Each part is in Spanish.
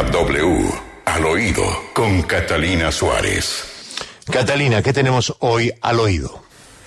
Mañana W, al oído, con Catalina Suárez. Catalina, ¿qué tenemos hoy al oído?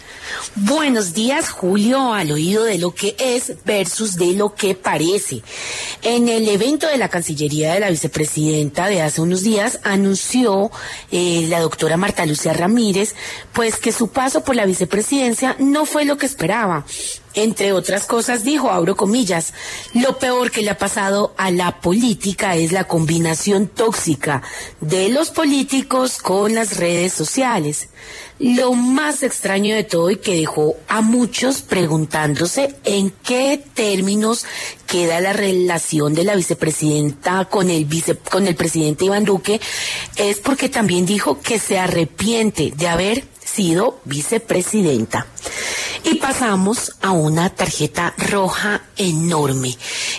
Buenos días, Julio, al oído de lo que es versus de lo que parece. En el evento de la Cancillería de la vicepresidenta de hace unos días anunció la doctora Marta Lucía Ramírez, pues que su paso por la vicepresidencia no fue lo que esperaba. Entre otras cosas dijo, abro comillas, lo peor que le ha pasado a la política es la combinación tóxica de los políticos con las redes sociales. Lo más extraño de todo y que dejó a muchos preguntándose en qué términos queda la relación de la vicepresidenta con el presidente Iván Duque, es porque también dijo que se arrepiente de haber sido vicepresidenta. Y pasamos a una tarjeta roja enorme,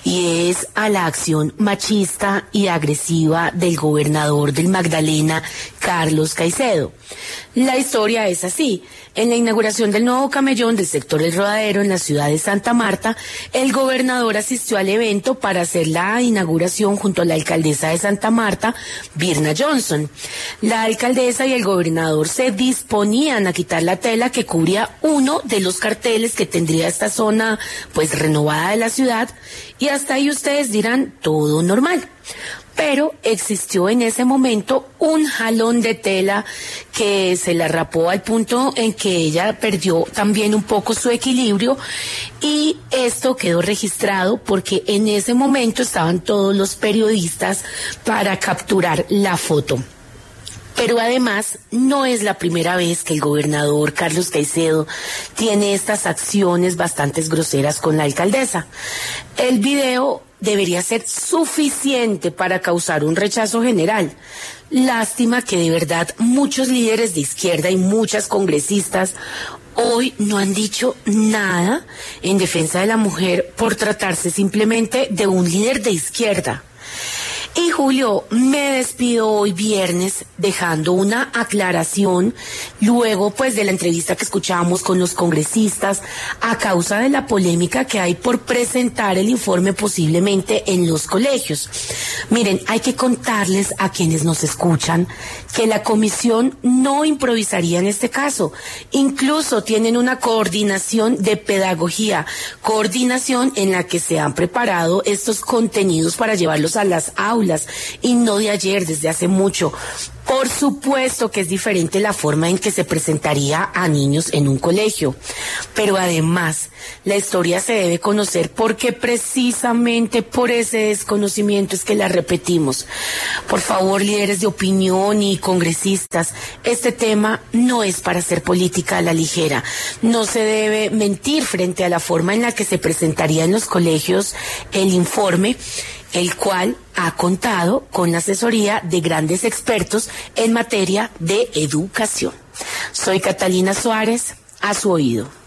y es a la acción machista y agresiva del gobernador del Magdalena, Carlos Caicedo. La historia es así. En la inauguración del nuevo camellón del sector El Rodadero en la ciudad de Santa Marta, el gobernador asistió al evento para hacer la inauguración junto a la alcaldesa de Santa Marta, Birna Johnson. La alcaldesa y el gobernador se disponían a quitar la tela que cubría uno de los carteles que tendría esta zona pues renovada de la ciudad, y hasta ahí ustedes dirán todo normal. Pero existió en ese momento un jalón de tela que se la rapó al punto en que ella perdió también un poco su equilibrio, y esto quedó registrado porque en ese momento estaban todos los periodistas para capturar la foto. Pero además, no es la primera vez que el gobernador Carlos Caicedo tiene estas acciones bastante groseras con la alcaldesa. El video debería ser suficiente para causar un rechazo general. Lástima que de verdad muchos líderes de izquierda y muchas congresistas hoy no han dicho nada en defensa de la mujer por tratarse simplemente de un líder de izquierda. Y Julio, me despido hoy viernes dejando una aclaración luego pues de la entrevista que escuchábamos con los congresistas a causa de la polémica que hay por presentar el informe posiblemente en los colegios. Miren, hay que contarles a quienes nos escuchan que la comisión no improvisaría en este caso. Incluso tienen una coordinación de pedagogía, coordinación en la que se han preparado estos contenidos para llevarlos a las aulas, y no de ayer, desde hace mucho. Por supuesto que es diferente la forma en que se presentaría a niños en un colegio, pero además la historia se debe conocer porque precisamente por ese desconocimiento es que la repetimos. Por favor, líderes de opinión y congresistas, este tema no es para hacer política a la ligera. No se debe mentir frente a la forma en la que se presentaría en los colegios el informe, el cual ha contado con la asesoría de grandes expertos en materia de educación. Soy Catalina Suárez, a su oído.